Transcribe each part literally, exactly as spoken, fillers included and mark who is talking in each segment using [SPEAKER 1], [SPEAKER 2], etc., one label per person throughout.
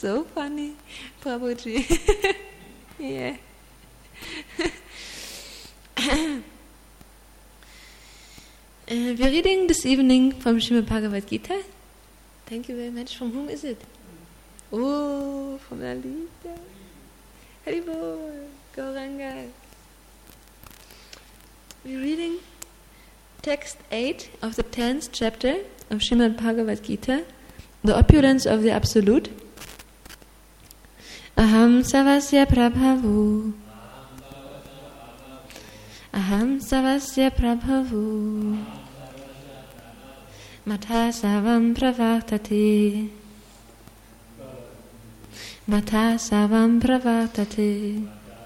[SPEAKER 1] So funny, Prabhuji. Yeah. uh, we're reading this evening from Srimad Bhagavad Gita. Thank you very much. From whom is it? Oh, from Lalita. Haribol, Gauranga. We're reading text eight of the tenth chapter of Srimad Bhagavad Gita, the opulence of the Absolute. Aham savasya prabhavu. Aham savasya prabhavu. Mata savam pravartate. Mata savam pravartate.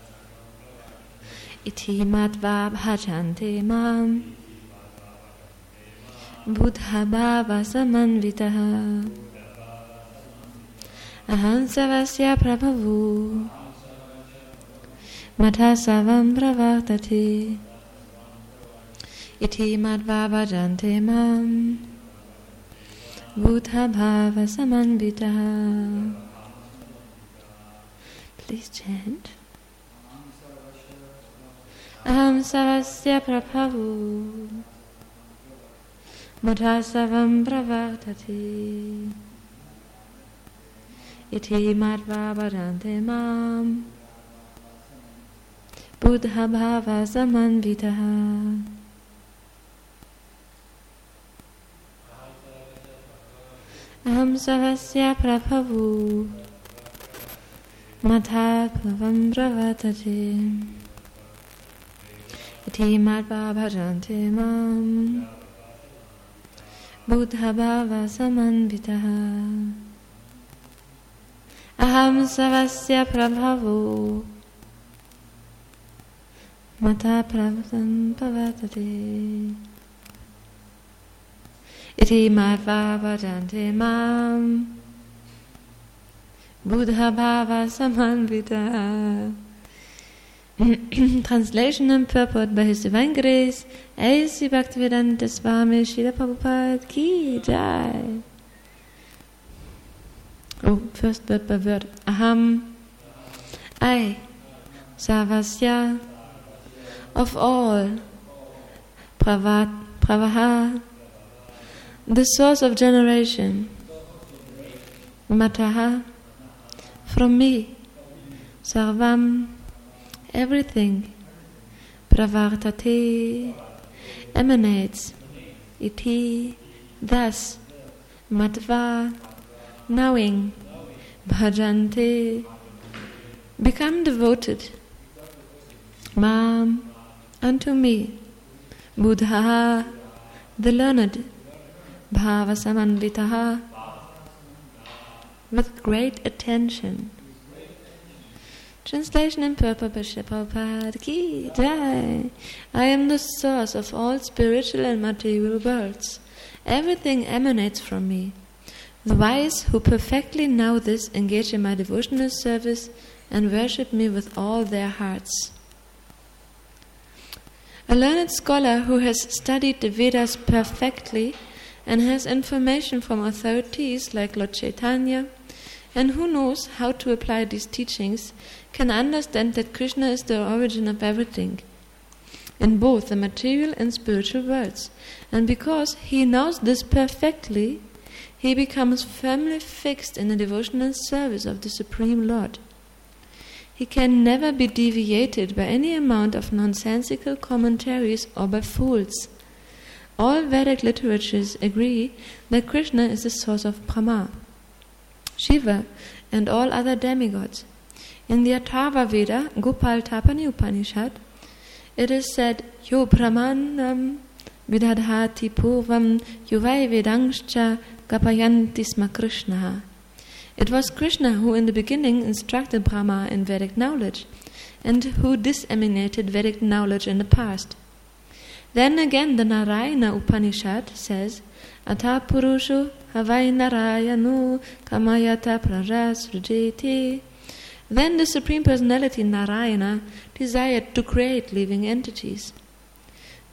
[SPEAKER 1] Iti matva bhajante mam. Buddha bhava samanvitaha. Aham savasya prabhavu. Mata savam pravartate. Iti madva bhajante mam. Buddha bhava samanvitaha. Please chant. Aham savasya prabhavu. Mata savam pravartate. Iti matva bhajante mam. Buddha bhava samanvitaha. Aham savasya prabhavu. Mata savam pravartate. Iti matva bhajante mam. Buddha bhava samanvitaha. Aham savasya prabhavu. Mata pravam pravartate. Iti matva bhajante mam. Buddha bhava samanvitaha. Translation and purport by His Divine Grace, A C Bhaktivedanta Swami Srila Prabhupada Ki Jai. Oh, first word by word. Aham, I, Savasya, of all, Pravat, Pravaha, the source of generation, Mataha, from me, Sarvam, everything, Pravartate, emanates, Iti, thus, Matva, knowing, Bhajante, become devoted, Mam, unto me, Buddha, the learned, Bhava samanvitaha, with great attention. Translation and purport by Srila Prabhupada Ki Jai. I am the source of all spiritual and material worlds. Everything emanates from me. The wise who perfectly know this engage in my devotional service and worship me with all their hearts. A learned scholar who has studied the Vedas perfectly and has information from authorities like Lord Chaitanya, and who knows how to apply these teachings, can understand that Krishna is the origin of everything, in both the material and spiritual worlds. And because he knows this perfectly, he becomes firmly fixed in the devotional service of the Supreme Lord. He can never be deviated by any amount of nonsensical commentaries or by fools. All Vedic literatures agree that Krishna is the source of Brahma, Shiva, and all other demigods. In the Atharva Veda, Gopal Tapani Upanishad, it is said, Yo Brahmanam vidadhati purvam yuvai vedangscha gapayanti sma Krishna. It was Krishna who in the beginning instructed Brahma in Vedic knowledge, and who disseminated Vedic knowledge in the past. Then again the Narayana Upanishad says, Ata Purushu Havai Narayanu Kamayata Prarasrujeti. Then the Supreme Personality Narayana desired to create living entities.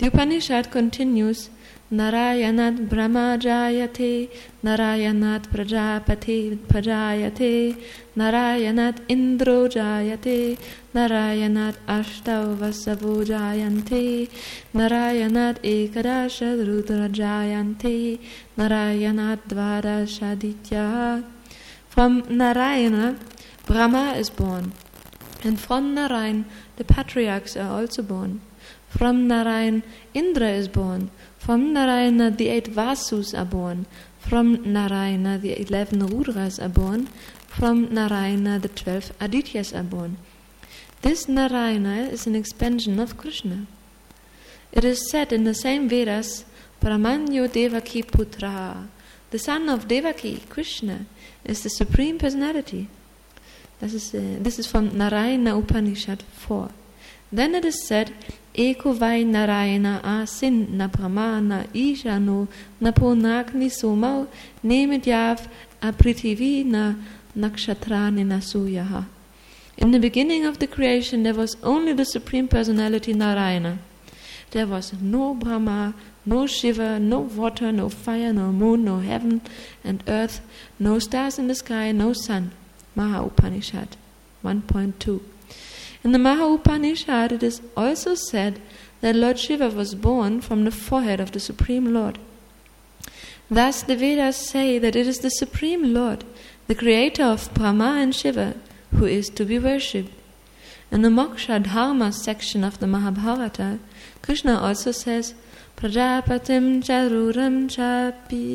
[SPEAKER 1] The Upanishad continues, Narayanat Brahma Jayate, Narayanat Prajapati Prajayate, Narayanat Indro Jayate, Narayanat Ashtau Vasavo Jayante, Narayanat Ekadasha Rudra Jayante, Narayanat Dvadasha Ditya. From Narayana, Brahma is born, and from Narayan, the patriarchs are also born. From Narayan, Indra is born. From Narayana, the eight Vasus are born. From Narayana, the eleven Rudras are born. From Narayana, the twelve Adityas are born. This Narayana is an expansion of Krishna. It is said in the same Vedas, Brahmanyo Devaki Putra. The son of Devaki, Krishna, is the Supreme Personality. This is, uh, this is from Narayana Upanishad four. Then it is said, Eko vai Narayana asin na Brahma na Ishano na Purnagni somau nemidyav apritivi na nakshatrani na suyaha. In the beginning of the creation there was only the Supreme Personality Narayana. There was no Brahma, no Shiva, no water, no fire, no moon, no heaven and earth, no stars in the sky, no sun. Maha Upanishad one point two. In the Maha Upanishad it is also said that Lord Shiva was born from the forehead of the Supreme Lord. Thus the Vedas say that it is the Supreme Lord, the creator of Brahma and Shiva, who is to be worshipped. In the Moksha Dharma section of the Mahabharata, Krishna also says, Prajapatim charuram chapi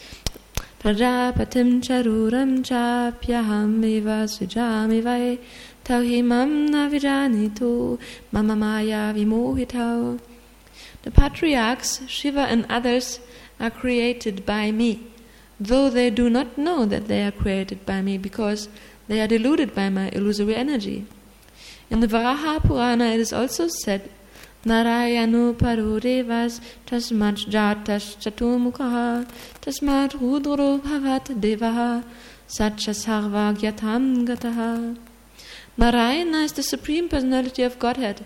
[SPEAKER 1] Prajapatim charuram chapyaham eva sujami vai Tauhimam navijanitu mama maya vimohitau. The patriarchs, Shiva and others, are created by me, though they do not know that they are created by me because they are deluded by my illusory energy. In the Varaha Purana it is also said, Narayanu parudevas tasmat jatas chaturmukha tasmat rudro bhavat devaha satcha sarva gyatam gataha. Narayana is the Supreme Personality of Godhead.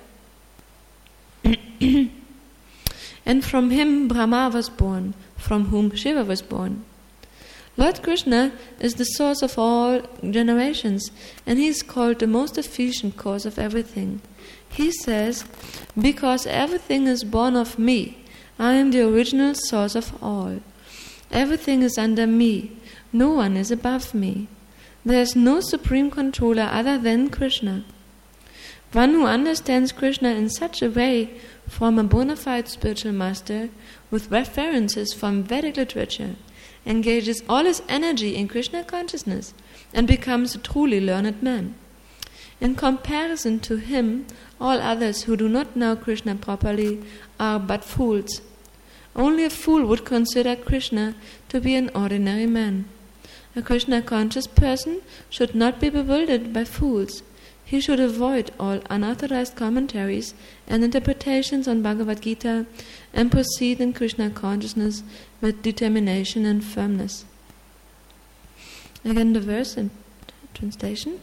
[SPEAKER 1] And from him Brahma was born, from whom Shiva was born. Lord Krishna is the source of all generations, and he is called the most efficient cause of everything. He says, because everything is born of me, I am the original source of all. Everything is under me, no one is above me. There is no supreme controller other than Krishna. One who understands Krishna in such a way from a bona fide spiritual master with references from Vedic literature engages all his energy in Krishna consciousness and becomes a truly learned man. In comparison to him, all others who do not know Krishna properly are but fools. Only a fool would consider Krishna to be an ordinary man. A Krishna-conscious person should not be bewildered by fools. He should avoid all unauthorized commentaries and interpretations on Bhagavad Gita and proceed in Krishna consciousness with determination and firmness. Again the verse and translation.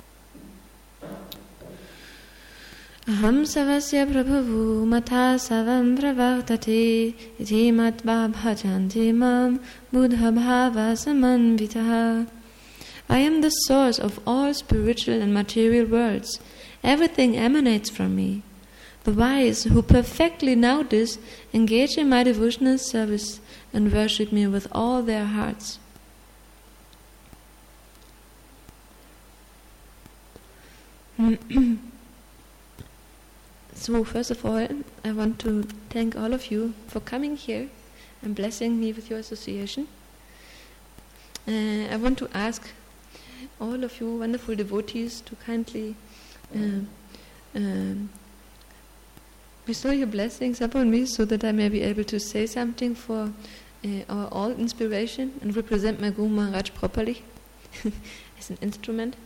[SPEAKER 1] Aham savasya prabhavu matha savam pravartate iti matva bhajanti mam buddha bhava samanvitaha. I am the source of all spiritual and material worlds. Everything emanates from me. The wise who perfectly know this engage in my devotional service and worship me with all their hearts. So first of all, I want to thank all of you for coming here and blessing me with your association. Uh, I want to ask all of you wonderful devotees to kindly uh, uh, bestow your blessings upon me so that I may be able to say something for uh, our all inspiration and represent my Guru Maharaj properly as an instrument.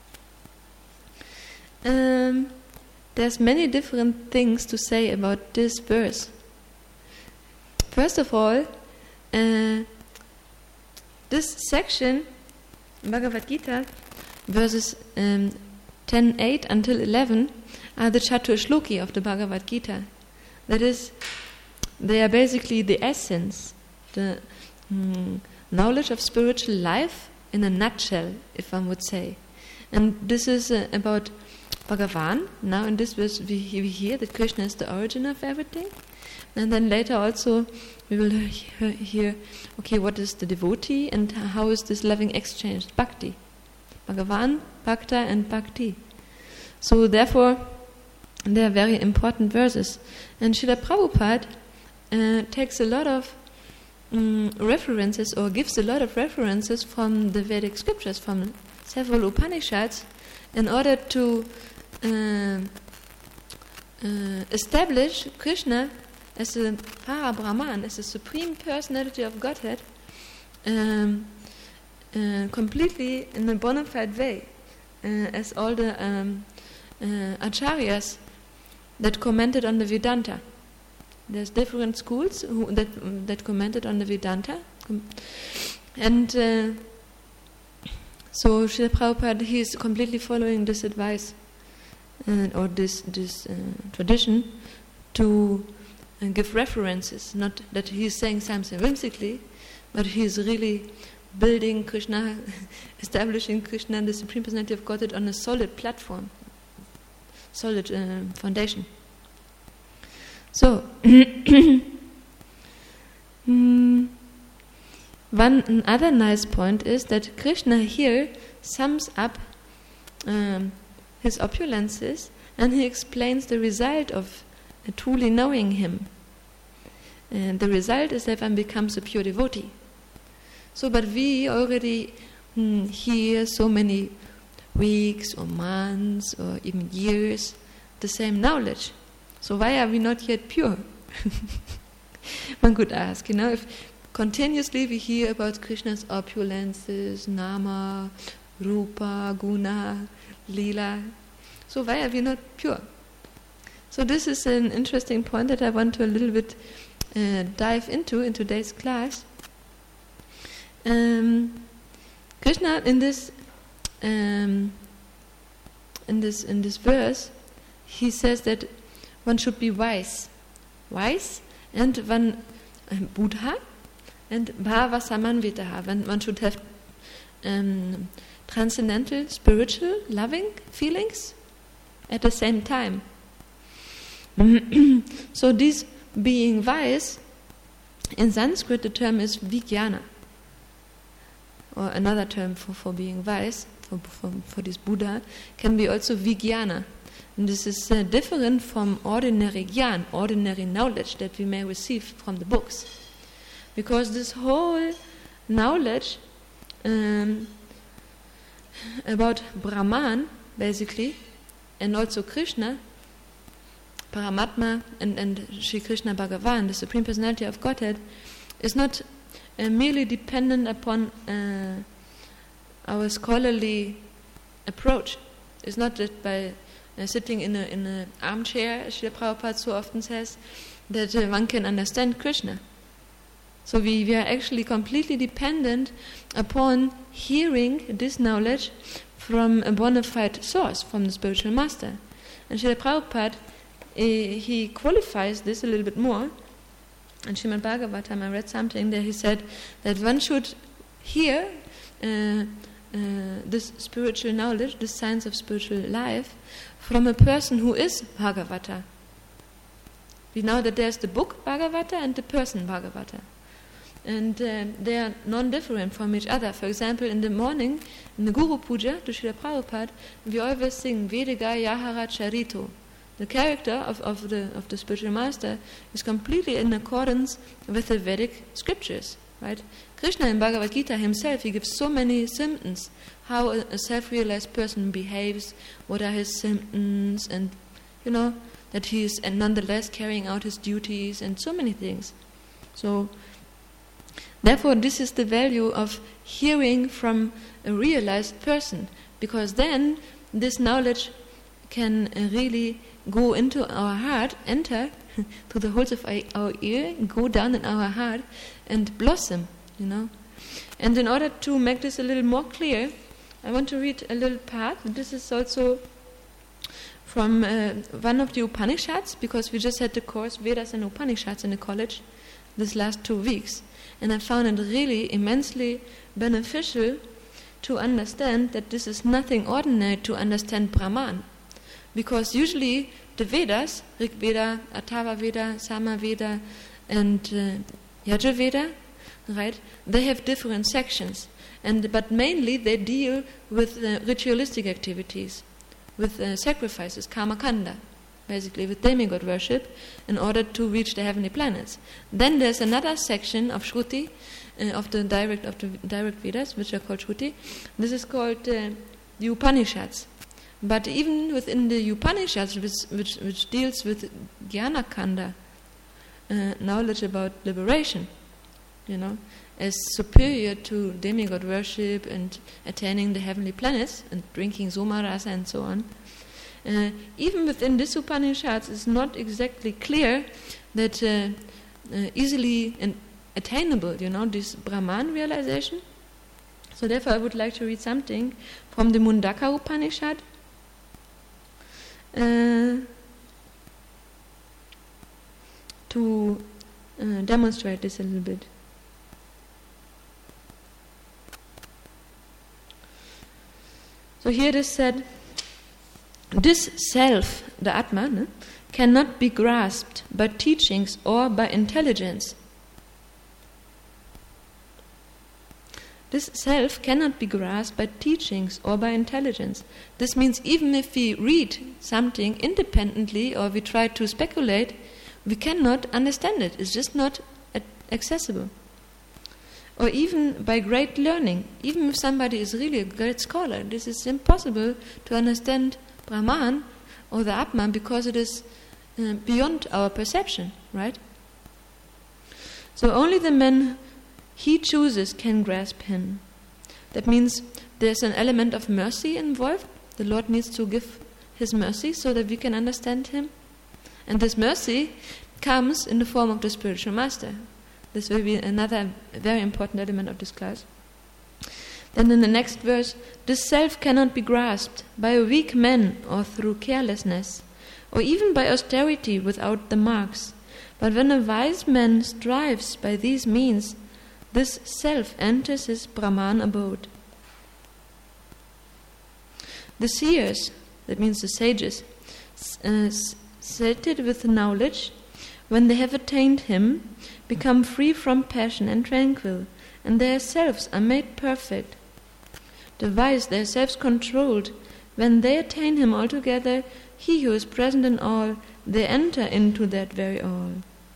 [SPEAKER 1] Um, there's many different things to say about this verse. First of all, uh, this section, Bhagavad Gita, verses um, ten eight until eleven, are the Chatur Shloki of the Bhagavad Gita. That is, they are basically the essence, the mm, knowledge of spiritual life in a nutshell, if one would say. And this is uh, about Bhagavan. Now in this verse we, we hear that Krishna is the origin of everything. And then later also we will hear, hear, okay, what is the devotee and how is this loving exchange? Bhakti. Bhagavan, Bhakta and Bhakti. So therefore, they are very important verses. And Srila Prabhupada uh, takes a lot of um, references or gives a lot of references from the Vedic scriptures, from several Upanishads, in order to uh, uh, establish Krishna as a Para-Brahman, as a supreme personality of Godhead, um, uh, completely in a bona fide way, uh, as all the um, uh, acharyas that commented on the Vedanta. There's different schools who, that that commented on the Vedanta, and uh, so Srila Prabhupada, he is completely following this advice uh, or this this uh, tradition to uh, give references. Not that he is saying something whimsically, but he is really building Krishna, establishing Krishna, the Supreme Personality of Godhead, on a solid platform, solid uh, foundation. So, mm, one other nice point is that Krishna here sums up um, his opulences, and he explains the result of uh, truly knowing him. And the result is that one becomes a pure devotee. So, but we already mm, hear so many weeks or months or even years the same knowledge. So why are we not yet pure? One could ask, you know, if continuously we hear about Krishna's opulences, nama, rupa, guna, lila, so why are we not pure? So this is an interesting point that I want to a little bit uh, dive into in today's class. Um, Krishna in this um, in this in this verse, he says that one should be wise, wise, and one uh, Buddha, and bhava samanvitaha. One, one should have um, transcendental, spiritual, loving feelings at the same time. So this being wise, in Sanskrit the term is vijnana, or another term for, for being wise, for, for, for this Buddha, can be also vijnana. And this is uh, different from ordinary gyan, ordinary knowledge that we may receive from the books. Because this whole knowledge um, about Brahman, basically, and also Krishna, Paramatma, and, and Sri Krishna Bhagavan, the Supreme Personality of Godhead, is not uh, merely dependent upon uh, our scholarly approach. It's not that by Uh, sitting in a in an armchair, as Srila Prabhupada so often says, that uh, one can understand Krishna. So we, we are actually completely dependent upon hearing this knowledge from a bona fide source, from the spiritual master. And Srila Prabhupada, uh, he qualifies this a little bit more. In Srimad Bhagavatam, I read something there. He said that one should hear uh, uh, this spiritual knowledge, this science of spiritual life, from a person who is Bhagavata. We know that there's the book Bhagavata and the person Bhagavata. And uh, they are non-different from each other. For example, in the morning, in the Guru Puja to Srila Prabhupada, we always sing Vedika Yahara Charito. The character of, of, the, of the spiritual master is completely in accordance with the Vedic scriptures. Right? Krishna in Bhagavad Gita himself, he gives so many symptoms, how a, a self-realized person behaves, what are his symptoms, and, you know, that he is and nonetheless carrying out his duties, and so many things. So, therefore, this is the value of hearing from a realized person, because then this knowledge can uh, really go into our heart, enter through the holes of our ear, go down in our heart, and blossom, you know. And in order to make this a little more clear, I want to read a little part. This is also from uh, one of the Upanishads, because we just had the course Vedas and Upanishads in the college this last two weeks. And I found it really immensely beneficial to understand that this is nothing ordinary to understand Brahman. Because usually the Vedas, Rig Veda, Atharva Veda, Sama Veda, and uh, Yajurveda, right, they have different sections. And but mainly they deal with uh, ritualistic activities, with uh, sacrifices, karma kanda, basically with demigod worship, in order to reach the heavenly planets. Then there's another section of Shruti, uh, of the direct of the direct Vedas, which are called Shruti. This is called uh, the Upanishads. But even within the Upanishads, which which, which deals with jnana kanda, uh, knowledge about liberation, you know, as superior to demigod worship and attaining the heavenly planets and drinking Somarasa and so on. Uh, even within this Upanishads, it's not exactly clear that uh, uh, easily and attainable, you know, this Brahman realization. So therefore I would like to read something from the Mundaka Upanishad. Uh, to uh, demonstrate this a little bit. So here it is said, this self, the Atma, ne, cannot be grasped by teachings or by intelligence. This self cannot be grasped by teachings or by intelligence. This means even if we read something independently or we try to speculate, we cannot understand it. It's just not accessible. Or even by great learning. Even if somebody is really a great scholar, this is impossible to understand Brahman or the Atman because it is uh, beyond our perception, right? So only the man he chooses can grasp him. That means there's an element of mercy involved. The Lord needs to give His mercy so that we can understand Him. And this mercy comes in the form of the spiritual master. This will be another very important element of this class. Then in the next verse, this self cannot be grasped by a weak man or through carelessness, or even by austerity without the marks. But when a wise man strives by these means, this self enters his Brahman abode. The seers, that means the sages, uh, sated with knowledge, when they have attained him, become free from passion and tranquil, and their selves are made perfect. The wise, their selves controlled, when they attain him altogether, he who is present in all, they enter into that very all.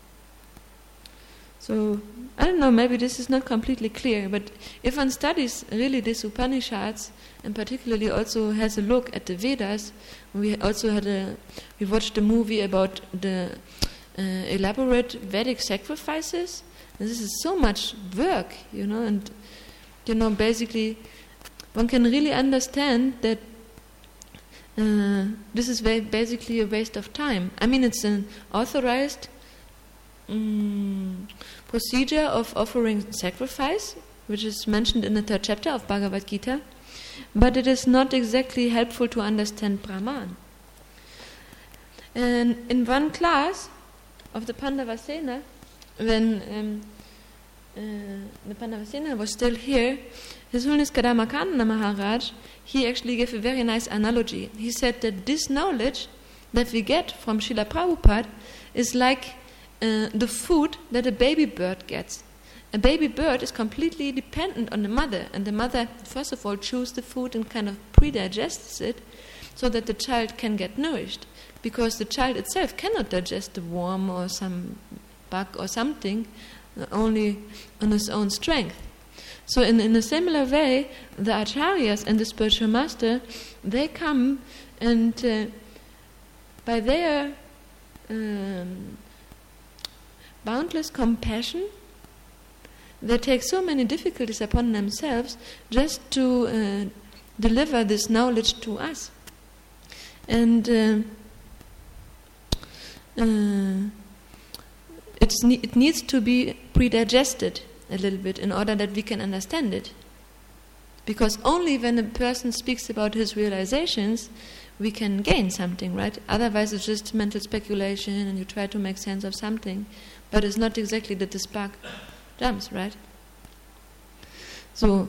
[SPEAKER 1] So, I don't know, maybe this is not completely clear, but if one studies really these Upanishads, and particularly also has a look at the Vedas, we also had a, we watched a movie about the uh, elaborate Vedic sacrifices. And this is so much work, you know, and, you know, basically one can really understand that uh, this is very basically a waste of time. I mean, it's an authorized um, procedure of offering sacrifice, which is mentioned in the third chapter of Bhagavad Gita, but it is not exactly helpful to understand Brahman. And in one class of the Pandavasena, when um, uh, the Pandavasena was still here, His Holiness Kadamakananda Maharaj, he actually gave a very nice analogy. He said that this knowledge that we get from Srila Prabhupada is like uh, the food that a baby bird gets. A baby bird is completely dependent on the mother, and the mother, first of all, chews the food and kind of pre-digests it so that the child can get nourished, because the child itself cannot digest the worm or some bug or something, uh, only on its own strength. So in, in a similar way, the acharyas and the spiritual master, they come and uh, by their um, boundless compassion, they take so many difficulties upon themselves just to uh, deliver this knowledge to us. And uh, uh, it's ne- it needs to be pre-digested a little bit in order that we can understand it. Because only when a person speaks about his realizations, we can gain something, right? Otherwise it's just mental speculation and you try to make sense of something, but it's not exactly that the spark jumps, right? So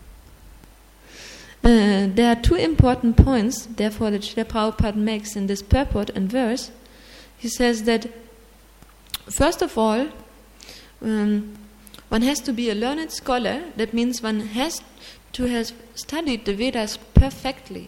[SPEAKER 1] uh, there are two important points, therefore, that Srila Prabhupada makes in this purport and verse. He says that, first of all, um, one has to be a learned scholar. That means one has to have studied the Vedas perfectly.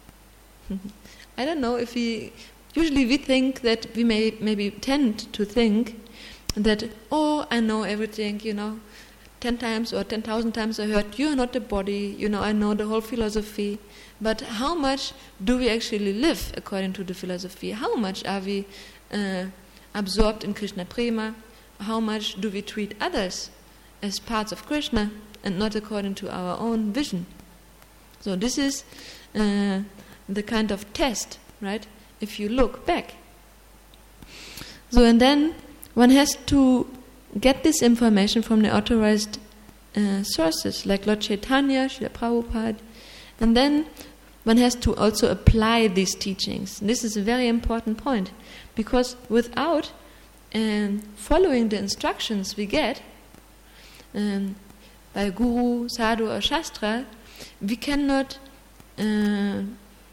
[SPEAKER 1] I don't know if we... Usually we think that we may maybe tend to think that, oh, I know everything, you know, ten times or ten thousand times I heard, you are not the body, you know, I know the whole philosophy. But how much do we actually live according to the philosophy? How much are we uh, absorbed in Krishna Prema? How much do we treat others as parts of Krishna and not according to our own vision? So this is uh, the kind of test, right? If you look back. So and then one has to get this information from the authorized uh, sources like Lord Chaitanya, Srila Prabhupada, and then one has to also apply these teachings. This is a very important point, because without um, following the instructions we get um, by Guru, Sadhu or Shastra, we cannot, uh,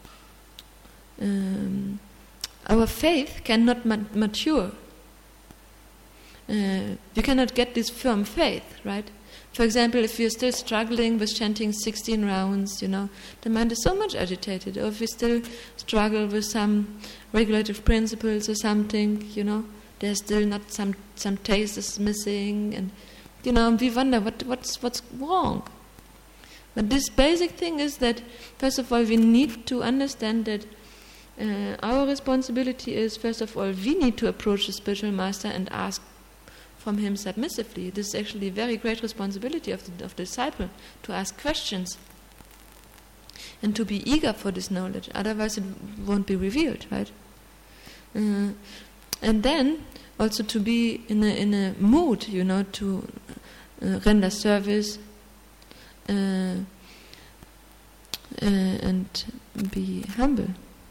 [SPEAKER 1] um, our faith cannot ma- mature. Uh, we cannot get this firm faith, right? For example, if we are still struggling with chanting sixteen rounds, you know, the mind is so much agitated. Or if we still struggle with some regulative principles or something, you know, there's still not some some taste is missing, and you know, we wonder what what's what's wrong. But this basic thing is that, first of all, we need to understand that uh, our responsibility is, first of all, we need to approach the spiritual master and ask from him submissively. This is actually a very great responsibility of the, of the disciple, to ask questions and to be eager for this knowledge. Otherwise it won't be revealed, right? Uh, and then also to be in a, in a mood, you know, to uh, render service uh, uh, and be humble.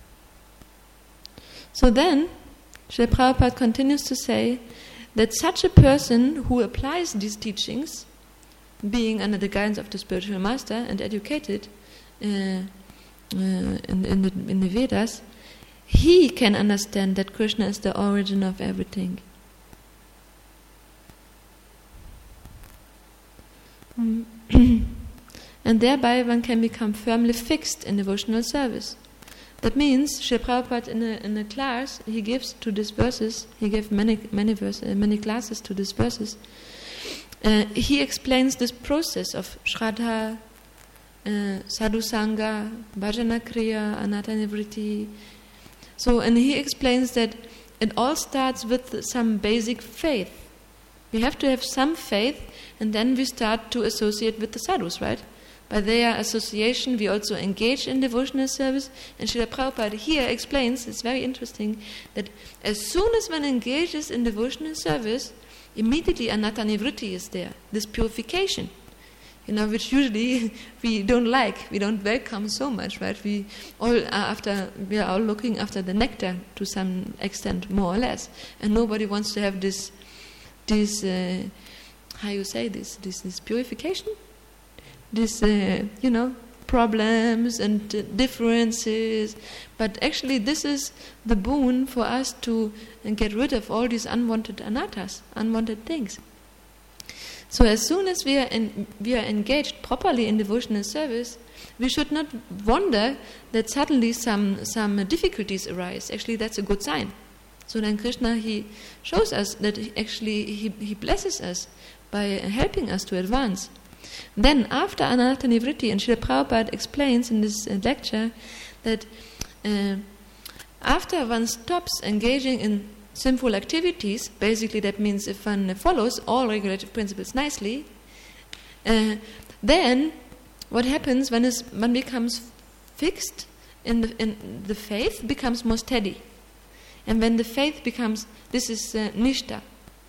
[SPEAKER 1] So then Srila Prabhupada continues to say that such a person who applies these teachings, being under the guidance of the spiritual master and educated uh, uh, in, in, the, in the Vedas, he can understand that Krishna is the origin of everything. Mm. And thereby one can become firmly fixed in devotional service. That means Srila Prabhupada in a, in a class he gives to these verses, he gave many many verses, many classes to these verses. Uh, he explains this process of Shraddha, uh, Sadhu Sangha, Bhajana Kriya, Anatta Nivritti. So, and he explains that it all starts with some basic faith. We have to have some faith, and then we start to associate with the sadhus, right? By their association, we also engage in devotional service. And Srila Prabhupada here explains, it's very interesting, that as soon as one engages in devotional service, immediately anatta nivritti is there, this purification, you know, which usually we don't like, we don't welcome so much, right? We all are after, we are all looking after the nectar to some extent, more or less, and nobody wants to have this, this, uh, how you say this, this, this purification. This, uh, you know, problems and uh, differences. But actually this is the boon for us to uh, get rid of all these unwanted anattas, unwanted things. So as soon as we are, in, we are engaged properly in devotional service, we should not wonder that suddenly some, some difficulties arise. Actually that's a good sign. So then Krishna, he shows us that he actually he, he blesses us by helping us to advance. Then after Anatta Nivritti, and Srila Prabhupada explains in this uh, lecture that uh, after one stops engaging in sinful activities, basically that means if one follows all regulative principles nicely, uh, then what happens when is, one becomes fixed in the, in the faith, becomes more steady. And when the faith becomes, this is uh, Nishta.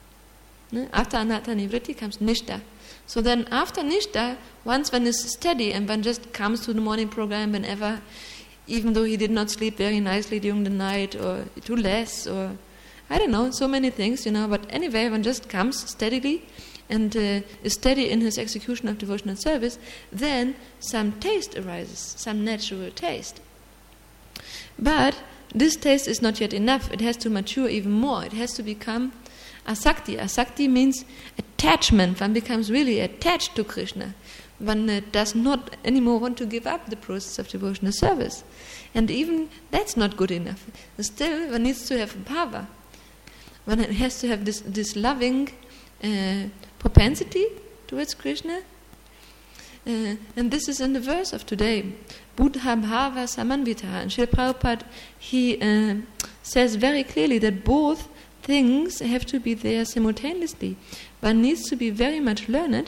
[SPEAKER 1] After Anatta Nivritti comes Nishta. So then after Nishta, once one is steady and one just comes to the morning program whenever, even though he did not sleep very nicely during the night, or too less, or I don't know, so many things, you know. But anyway, one just comes steadily and uh, is steady in his execution of devotional service, then some taste arises, some natural taste. But this taste is not yet enough. It has to mature even more. It has to become asakti. Asakti means attachment. One becomes really attached to Krishna. One uh, does not anymore want to give up the process of devotional service. And even that's not good enough. Still, one needs to have bhava. One has to have this, this loving uh, propensity towards Krishna. Uh, and this is in the verse of today. Buddha bhava samanvita. And Srila Prabhupada, he uh, says very clearly that both things have to be there simultaneously. One needs to be very much learned,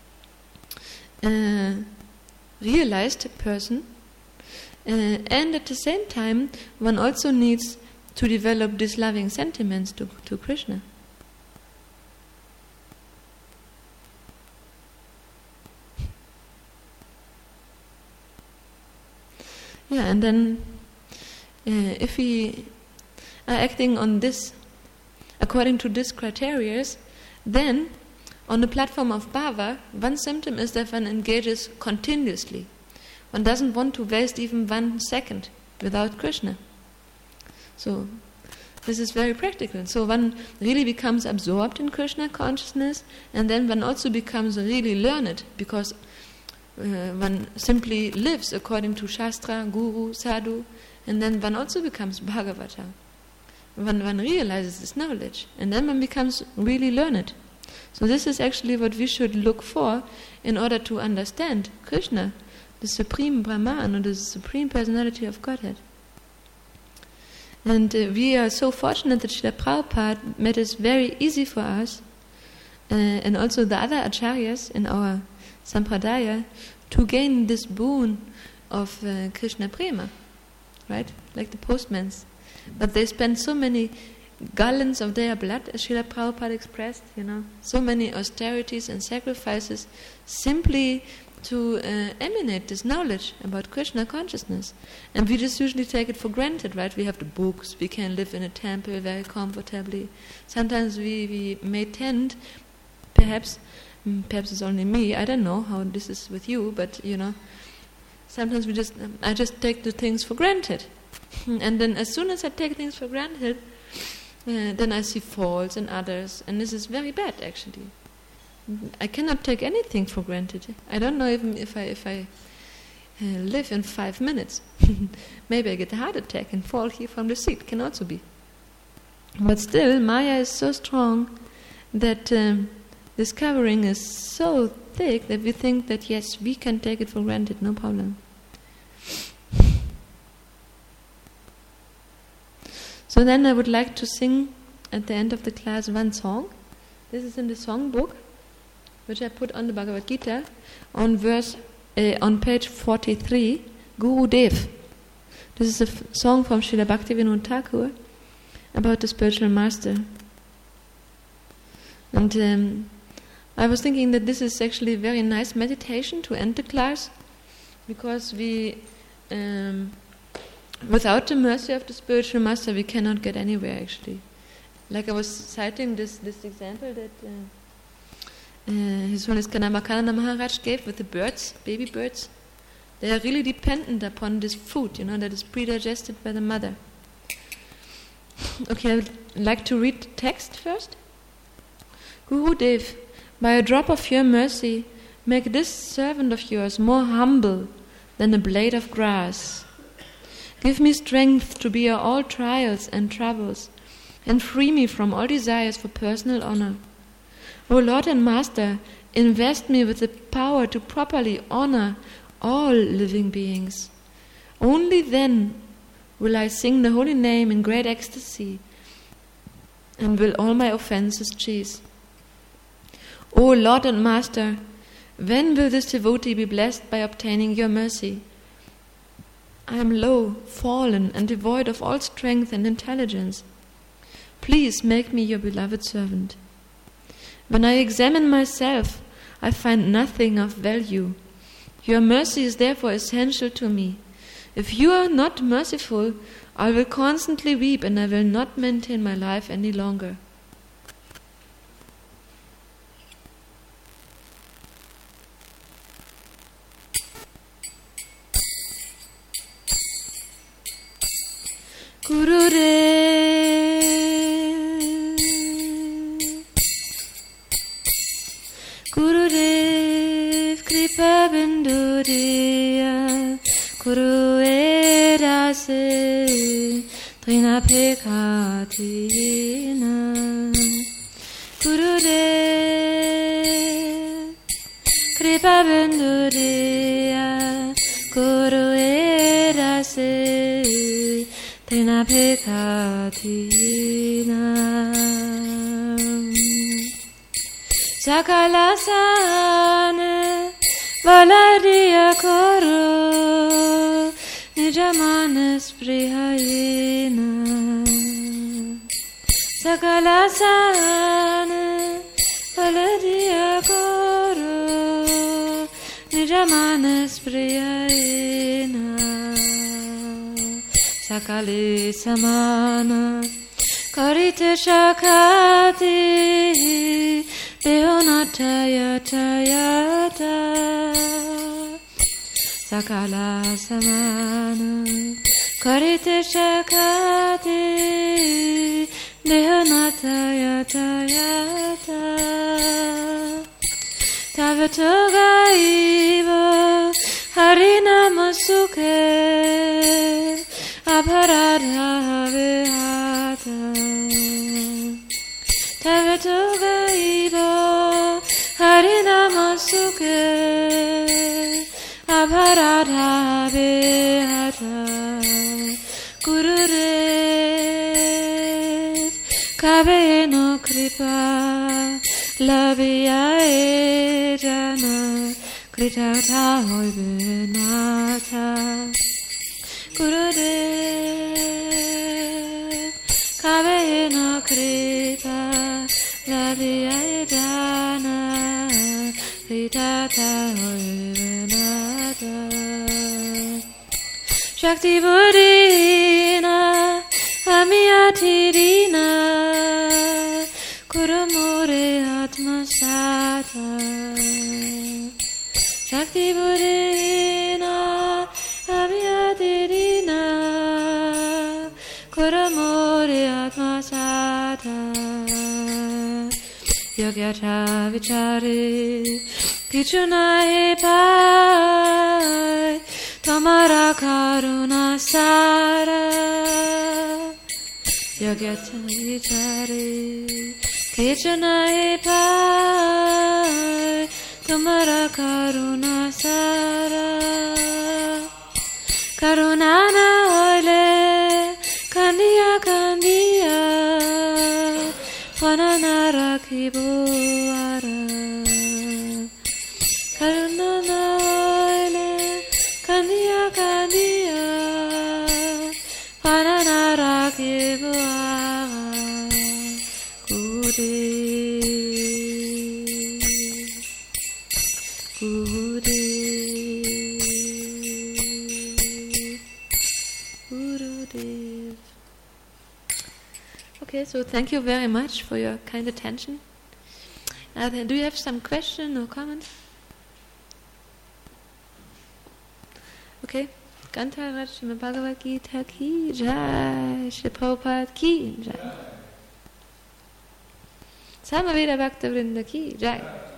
[SPEAKER 1] uh, realized person, uh, and at the same time, one also needs to develop these loving sentiments to, to Krishna. Yeah, and then uh, if we are acting on this, according to these criteria, then on the platform of bhava, one symptom is that one engages continuously. One doesn't want to waste even one second without Krishna. So this is very practical. So one really becomes absorbed in Krishna consciousness, and then one also becomes really learned, because uh, one simply lives according to Shastra, Guru, Sadhu, and then one also becomes Bhagavata. One, one realizes this knowledge, and then one becomes really learned. So this is actually what we should look for in order to understand Krishna, the Supreme Brahman, or the Supreme Personality of Godhead. And uh, we are so fortunate that Srila Prabhupada made it very easy for us, uh, and also the other acharyas in our sampradaya, to gain this boon of uh, Krishna Prema, right? Like the postmans. But they spend so many gallons of their blood, as Srila Prabhupada expressed, you know, so many austerities and sacrifices simply to uh, emanate this knowledge about Krishna consciousness. And we just usually take it for granted, right? We have the books, we can live in a temple very comfortably. Sometimes we, we may tend, perhaps, perhaps it's only me, I don't know how this is with you, but, you know, sometimes we just, um, I just take the things for granted. And then as soon as I take things for granted, uh, then I see faults in others, and this is very bad, actually. I cannot take anything for granted. I don't know even if I if I uh, live in five minutes. Maybe I get a heart attack and fall here from the seat. Can also be. But still, Maya is so strong that um, this covering is so thick that we think that yes, we can take it for granted, no problem. So then I would like to sing at the end of the class one song. This is in the song book, which I put on the Bhagavad Gita, on verse, uh, on page forty-three, Guru Dev. This is a f- song from Srila Bhaktivinoda Thakur about the spiritual master. And um, I was thinking that this is actually a very nice meditation to end the class, because we, um, without the mercy of the spiritual master, we cannot get anywhere, actually. Like I was citing this, this example that Uh, Uh, His Holiness Kanamakananda Maharaj gave with the birds, baby birds. They are really dependent upon this food, you know, that is pre-digested by the mother. Okay, I would like to read the text first. Guru Dev, by a drop of your mercy, make this servant of yours more humble than a blade of grass. Give me strength to bear all trials and troubles, and free me from all desires for personal honor. O Lord and Master, invest me with the power to properly honor all living beings. Only then will I sing the holy name in great ecstasy, and will all my offenses cease. O Lord and Master, when will this devotee be blessed by obtaining your mercy? I am low, fallen, and devoid of all strength and intelligence. Please make me your beloved servant. When I examine myself, I find nothing of value. Your mercy is therefore essential to me. If you are not merciful, I will constantly weep and I will not maintain my life any longer. Gurudev, Gurudev, Kripa Bindu Diya, Guru Edase, Trina Pekatina. Gurudev, Kripa Bindu Diya, Guru Edase, Trina Pekatina. Sakala Sane Valadiya Koro Nijamanas Prihayena. Sakala Sane Valadiya Koro Nijamanas Prihayena. Sakale Samana Karita Shakati Deonataya Tayata. Sakala Samana Karita Shakati Deonataya Tayata. Tavatoga Iva Harinama Sukhe Aparadha Vihata. Tavatoga Iva Harinama Sukhe Aparadha Vihata. Gurudev Kaveno Kripa Labhya Ejana Kritata Hoibenata. Gurudev Kavena Kripa Labhya Ejana Kritata Hoibenata. Shakti Buddhina Amiyatirina Kurumure Atmasata. Shakti Buddhina Amiyatirina Kurumure Atmasata. Yogyata Vichare Kichuna Epai Tamara Karuna Sara. Yogyata Vichare Kichuna Epai Tamara Karuna Sara. Karunana Oile Kandiya Kandiya Panana Rakhibuara. Karunana Oile Kandiya Kandiya Panana Rakhibuara. Gurudev, Gurudev, Gurudev. Okay, so thank you very much for your kind attention. Uh, do you have some question or comment? Okay. Granthara Srimad Bhagavad Gita ki jai, Shri Prabhupada ki jai, Samaveda Bhakta Vrinda ki jai.